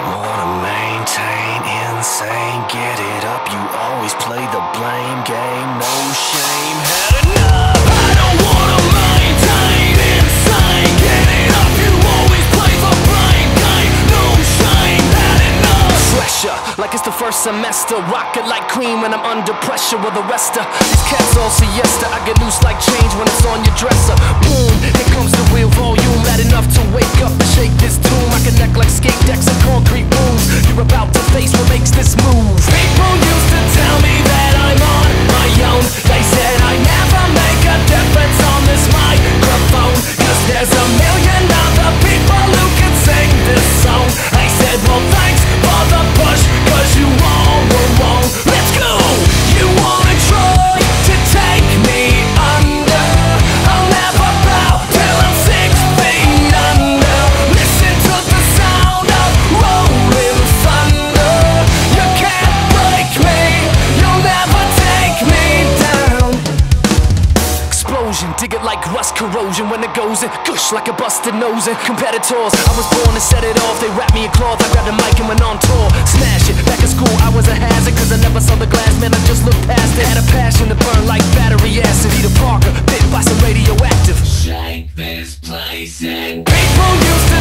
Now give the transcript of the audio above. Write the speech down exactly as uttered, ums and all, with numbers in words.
Wanna maintain insane, get it up, you always play the blame game, no shame, had enough. I don't wanna maintain insane, get it up, you always play the blame game, no shame, had enough. Pressure, like it's the first semester, rocket like Queen when I'm under pressure with the rest of these cats all siesta. I get loose like change when it's on your dresser. Boom, here comes the real volume, loud enough to wake up and shake this tomb. I connect like skate decks and concrete moves. You're about to face what makes this move. People used to tell me that I'm on my own. They said I never make a difference on this microphone, cause there's a million other people who can sing this song. I said, well, thanks for the push, cause you all were wrong. Let's go! You wanna try to take me under? I'll never bow till I'm six feet under. Listen to the sound of rolling thunder. You can't break me, you'll never take me down. Explosion, dig it like rust corrosion. When it goes in, gush like a busted nose in. Competitors, I was born to set it off. They wrapped me in cloth, I grabbed the mic and went on tour. Smash it, back in school I was a hazard, cause I never saw the glass, man, I just looked past it. Had a passion to burn like battery acid. Peter Parker, bit by some radioactive. Shake this place and people used to